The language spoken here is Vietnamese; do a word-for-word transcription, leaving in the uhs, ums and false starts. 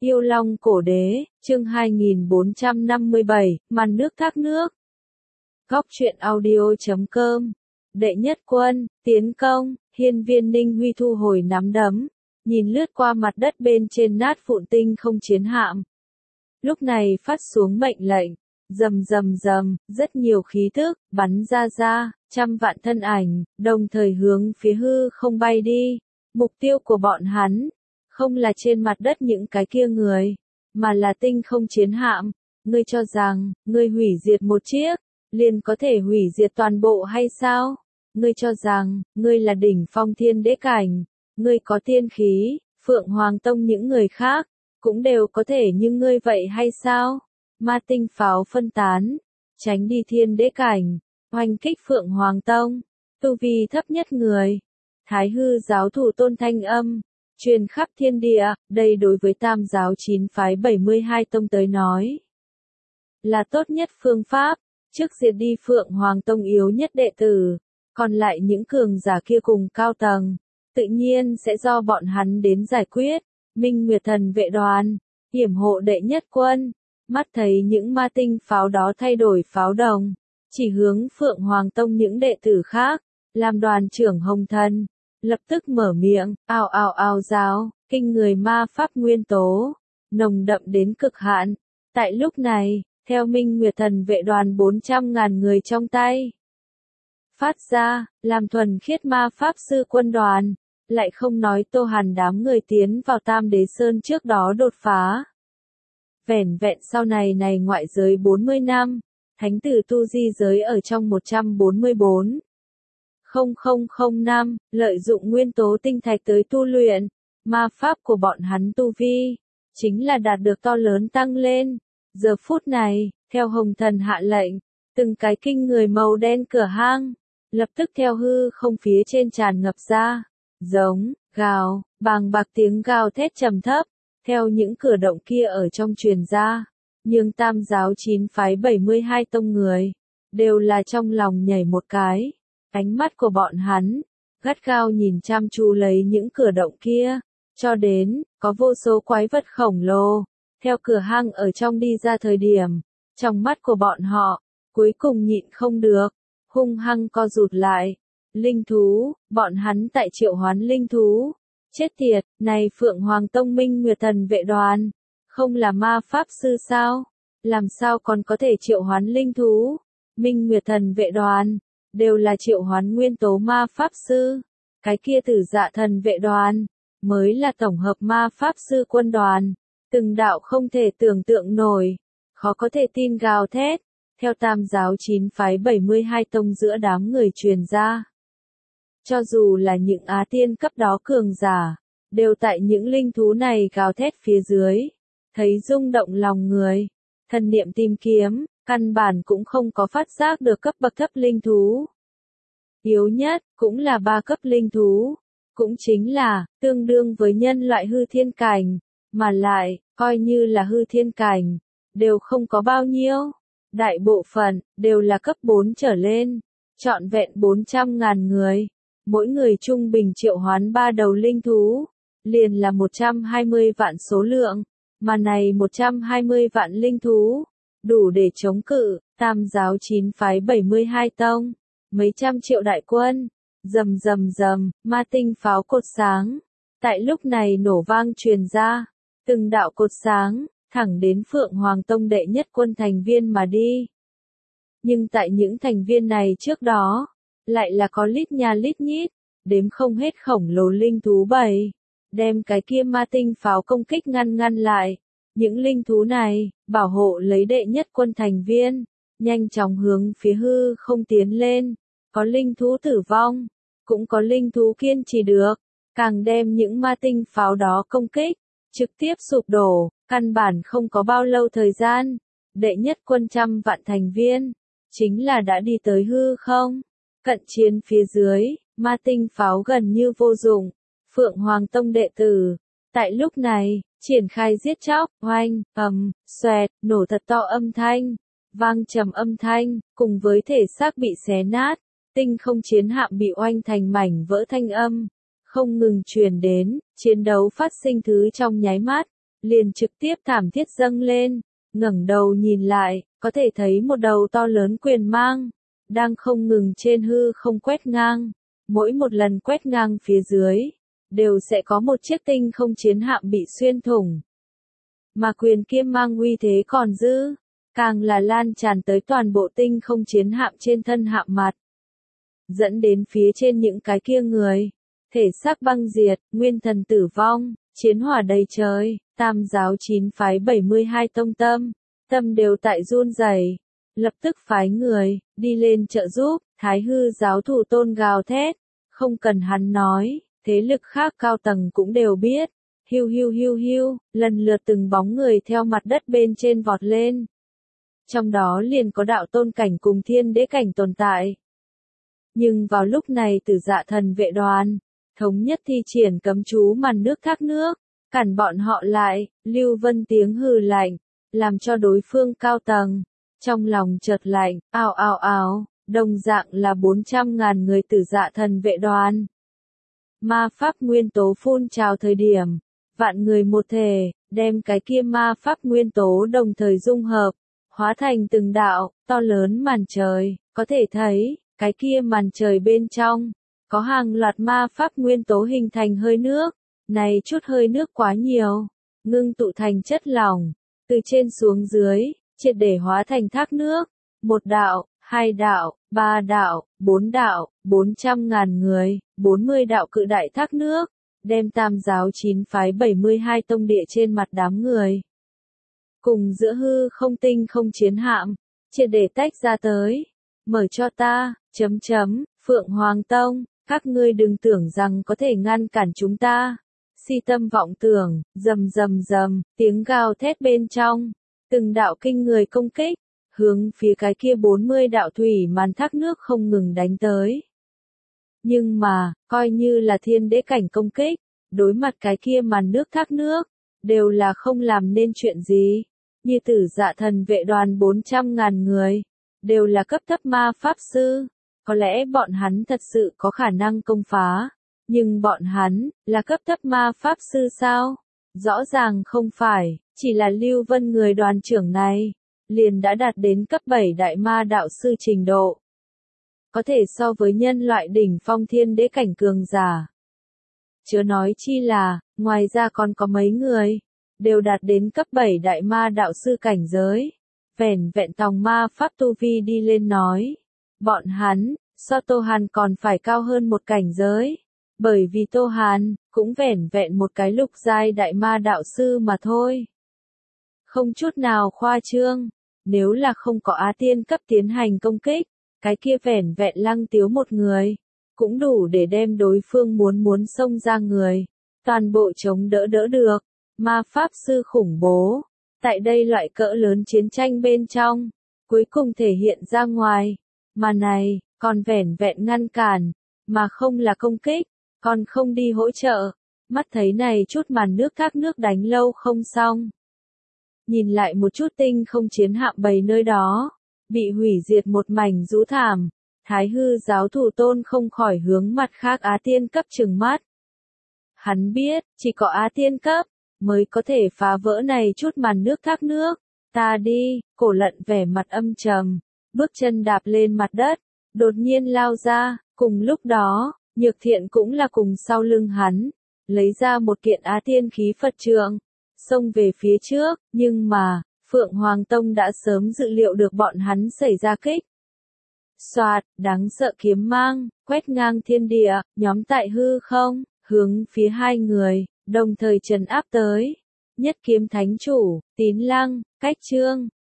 Yêu Long Cổ Đế, chương hai nghìn bốn trăm năm mươi bảy, màn nước thác nước. Góc truyện audio chấm com. Đệ nhất quân, tiến công, hiên viên Ninh Huy thu hồi nắm đấm, nhìn lướt qua mặt đất bên trên nát vụn tinh không chiến hạm. Lúc này phát xuống mệnh lệnh, rầm rầm rầm, rất nhiều khí tức, bắn ra ra, trăm vạn thân ảnh, đồng thời hướng phía hư không bay đi. Mục tiêu của bọn hắn, không là trên mặt đất những cái kia người, mà là tinh không chiến hạm. Ngươi cho rằng, ngươi hủy diệt một chiếc, liền có thể hủy diệt toàn bộ hay sao? Ngươi cho rằng, ngươi là đỉnh phong thiên đế cảnh, ngươi có tiên khí, Phượng Hoàng Tông những người khác, cũng đều có thể như ngươi vậy hay sao? Ma tinh pháo phân tán, tránh đi thiên đế cảnh, hoành kích Phượng Hoàng Tông, tu vi thấp nhất người. Thái hư giáo thủ tôn thanh âm, truyền khắp thiên địa, đây đối với tam giáo chín phái bảy mươi hai tông tới nói, là tốt nhất phương pháp, trước diệt đi Phượng Hoàng Tông yếu nhất đệ tử, còn lại những cường giả kia cùng cao tầng, tự nhiên sẽ do bọn hắn đến giải quyết. Minh Nguyệt Thần vệ đoàn, hiểm hộ đệ nhất quân, mắt thấy những ma tinh pháo đó thay đổi pháo đồng, chỉ hướng Phượng Hoàng Tông những đệ tử khác, làm đoàn trưởng Hồng Thần, lập tức mở miệng, ào ào ào rào, kinh người ma pháp nguyên tố, nồng đậm đến cực hạn. Tại lúc này, theo Minh Nguyệt Thần vệ đoàn bốn trăm ngàn người trong tay phát ra, làm thuần khiết ma pháp sư quân đoàn, lại không nói Tô Hàn đám người tiến vào Tam Đế Sơn trước đó đột phá. Vẻn vẹn sau này này ngoại giới bốn mươi năm, thánh tử tu di giới ở trong một trăm bốn mươi bốn nghìn năm, lợi dụng nguyên tố tinh thạch tới tu luyện, ma pháp của bọn hắn tu vi, chính là đạt được to lớn tăng lên. Giờ phút này, theo Hồng Thần hạ lệnh, từng cái kinh người màu đen cửa hang, lập tức theo hư không phía trên tràn ngập ra, giống, gào, bàng bạc tiếng gào thét trầm thấp, theo những cửa động kia ở trong truyền ra, nhưng tam giáo chín phái bảy mươi hai tông người, đều là trong lòng nhảy một cái. Ánh mắt của bọn hắn, gắt gao nhìn chăm chú lấy những cửa động kia, cho đến, có vô số quái vật khổng lồ, theo cửa hang ở trong đi ra thời điểm, trong mắt của bọn họ, cuối cùng nhịn không được, hung hăng co rụt lại. Linh thú, bọn hắn tại triệu hoán linh thú, chết tiệt, này Phượng Hoàng Tông Minh Nguyệt Thần vệ đoàn, không là ma pháp sư sao, làm sao còn có thể triệu hoán linh thú? Minh Nguyệt Thần vệ đoàn, đều là triệu hoán nguyên tố ma pháp sư, cái kia Tử Dạ Thần vệ đoàn, mới là tổng hợp ma pháp sư quân đoàn. Từng đạo không thể tưởng tượng nổi, khó có thể tin gào thét, theo tam giáo chín phái bảy mươi hai tông giữa đám người truyền ra. Cho dù là những á tiên cấp đó cường giả, đều tại những linh thú này gào thét phía dưới, thấy rung động lòng người, thần niệm tìm kiếm, căn bản cũng không có phát giác được cấp bậc thấp linh thú. Yếu nhất, cũng là ba cấp linh thú, cũng chính là, tương đương với nhân loại hư thiên cảnh, mà lại, coi như là hư thiên cảnh, đều không có bao nhiêu. Đại bộ phận, đều là cấp bốn trở lên, trọn vẹn bốn trăm ngàn người, mỗi người trung bình triệu hoán ba đầu linh thú, liền là một trăm hai mươi vạn số lượng, mà này một trăm hai mươi vạn linh thú, đủ để chống cự, tam giáo chín phái bảy mươi hai tông, mấy trăm triệu đại quân, rầm rầm rầm, ma tinh pháo cột sáng, tại lúc này nổ vang truyền ra, từng đạo cột sáng, thẳng đến Phượng Hoàng Tông đệ nhất quân thành viên mà đi. Nhưng tại những thành viên này trước đó, lại là có lít nha lít nhít, đếm không hết khổng lồ linh thú bầy, đem cái kia ma tinh pháo công kích ngăn ngăn lại. Những linh thú này, bảo hộ lấy đệ nhất quân thành viên, nhanh chóng hướng phía hư không tiến lên, có linh thú tử vong, cũng có linh thú kiên trì được, càng đem những ma tinh pháo đó công kích, trực tiếp sụp đổ, căn bản không có bao lâu thời gian, đệ nhất quân trăm vạn thành viên, chính là đã đi tới hư không, cận chiến phía dưới, ma tinh pháo gần như vô dụng, Phượng Hoàng Tông đệ tử, tại lúc này, triển khai giết chóc, oanh, ầm, xoẹt, nổ thật to âm thanh, vang trầm âm thanh, cùng với thể xác bị xé nát, tinh không chiến hạm bị oanh thành mảnh vỡ thanh âm, không ngừng truyền đến, chiến đấu phát sinh thứ trong nháy mắt, liền trực tiếp thảm thiết dâng lên, ngẩng đầu nhìn lại, có thể thấy một đầu to lớn quyền mang, đang không ngừng trên hư không quét ngang, mỗi một lần quét ngang phía dưới, đều sẽ có một chiếc tinh không chiến hạm bị xuyên thủng. Mà quyền kia mang uy thế còn dư, càng là lan tràn tới toàn bộ tinh không chiến hạm trên thân hạm mặt, dẫn đến phía trên những cái kia người, thể xác băng diệt, nguyên thần tử vong, chiến hỏa đầy trời, tam giáo chín phái bảy mươi hai tông tâm, tâm đều tại run rẩy, lập tức phái người, đi lên trợ giúp, Thái Hư giáo thủ tôn gào thét, không cần hắn nói, thế lực khác cao tầng cũng đều biết, hiu hiu hiu hiu, lần lượt từng bóng người theo mặt đất bên trên vọt lên. Trong đó liền có đạo tôn cảnh cùng thiên đế cảnh tồn tại. Nhưng vào lúc này Tử Dạ thần vệ đoàn, thống nhất thi triển cấm chú màn nước thác nước, cản bọn họ lại, Lưu Vân tiếng hừ lạnh, làm cho đối phương cao tầng, trong lòng chợt lạnh, ào ào ào, đồng dạng là bốn trăm ngàn người Tử Dạ thần vệ đoàn. Ma pháp nguyên tố phun trào thời điểm, vạn người một thể, đem cái kia ma pháp nguyên tố đồng thời dung hợp, hóa thành từng đạo, to lớn màn trời, có thể thấy, cái kia màn trời bên trong, có hàng loạt ma pháp nguyên tố hình thành hơi nước, này chút hơi nước quá nhiều, ngưng tụ thành chất lỏng, từ trên xuống dưới, triệt để hóa thành thác nước, một đạo, hai đạo, ba đạo, bốn đạo, bốn trăm ngàn người, bốn mươi đạo cự đại thác nước, đem tam giáo chín phái bảy mươi hai tông địa trên mặt đám người. Cùng giữa hư không tinh không chiến hạm, triệt để tách ra tới, mở cho ta, chấm chấm, Phượng Hoàng Tông, các ngươi đừng tưởng rằng có thể ngăn cản chúng ta. Si tâm vọng tưởng, rầm rầm rầm, tiếng gào thét bên trong, từng đạo kinh người công kích, hướng phía cái kia bốn mươi đạo thủy màn thác nước không ngừng đánh tới. Nhưng mà, coi như là thiên đế cảnh công kích, đối mặt cái kia màn nước thác nước, đều là không làm nên chuyện gì. Như Tử Dạ thần vệ đoàn bốn trăm ngàn người, đều là cấp thấp ma pháp sư, có lẽ bọn hắn thật sự có khả năng công phá, nhưng bọn hắn, là cấp thấp ma pháp sư sao? Rõ ràng không phải, chỉ là Lưu Vân người đoàn trưởng này, liền đã đạt đến cấp bảy đại ma đạo sư trình độ. Có thể so với nhân loại đỉnh phong thiên đế cảnh cường giả. Chớ nói chi là, ngoài ra còn có mấy người, đều đạt đến cấp bảy đại ma đạo sư cảnh giới. Vẻn vẹn tòng ma pháp tu vi đi lên nói. Bọn hắn, so Tô Hàn còn phải cao hơn một cảnh giới. Bởi vì Tô Hàn, cũng vẻn vẹn một cái lục giai đại ma đạo sư mà thôi. Không chút nào khoa trương, nếu là không có Á Tiên cấp tiến hành công kích, cái kia vẻn vẹn Lăng Tiếu một người, cũng đủ để đem đối phương muốn muốn xông ra người, toàn bộ chống đỡ đỡ được. Ma pháp sư khủng bố, tại đây loại cỡ lớn chiến tranh bên trong, cuối cùng thể hiện ra ngoài, mà này, còn vẻn vẹn ngăn cản, mà không là công kích, còn không đi hỗ trợ, mắt thấy này chút màn nước thác nước đánh lâu không xong. Nhìn lại một chút tinh không chiến hạm bầy nơi đó, bị hủy diệt một mảnh rũ thảm, Thái Hư giáo thủ tôn không khỏi hướng mặt khác Á Tiên cấp trừng mắt. Hắn biết, chỉ có Á Tiên cấp, mới có thể phá vỡ này chút màn nước thác nước. Ta đi, Cổ Lận vẻ mặt âm trầm, bước chân đạp lên mặt đất, đột nhiên lao ra, cùng lúc đó, Nhược Thiện cũng là cùng sau lưng hắn, lấy ra một kiện Á Tiên khí Phật trượng, xông về phía trước, nhưng mà, Phượng Hoàng Tông đã sớm dự liệu được bọn hắn xảy ra kích. Soạt, đáng sợ kiếm mang, quét ngang thiên địa, nhóm tại hư không, hướng phía hai người, đồng thời trấn áp tới. Nhất kiếm thánh chủ, Tín Lăng, Cách Trương,